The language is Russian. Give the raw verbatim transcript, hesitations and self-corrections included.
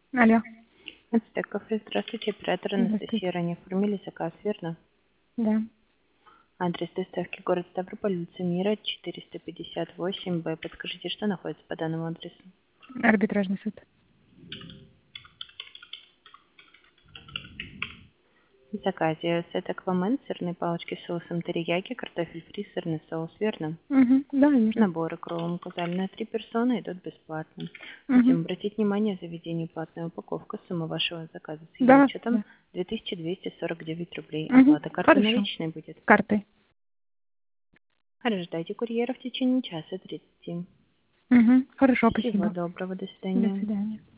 Алло. Ацтек кафе. Здравствуйте, оператор Анастасия. Здравствуйте. Ранее оформили заказ, верно? Да. Адрес доставки город Ставрополь, улица Мира, четыреста пятьдесят восемь Б. Подскажите, что находится по данному адресу? Арбитражный суд. В заказе сет аквамен, сырные палочки с соусом терияки, картофель фри, сырный соус, верно? Угу. Да, верно. Наборы кровом кузаль на три персоны идут бесплатно. Угу. Просим обратить внимание, заведение платная упаковка. Сумма вашего заказа с ее Да, учетом да. две тысячи двести сорок девять рублей. Угу. Оплата карты Хорошо. наличной будет. Картой. Ожидайте курьера в течение часа тридцати. Угу. Хорошо, Всего спасибо. доброго, до До свидания. свидания.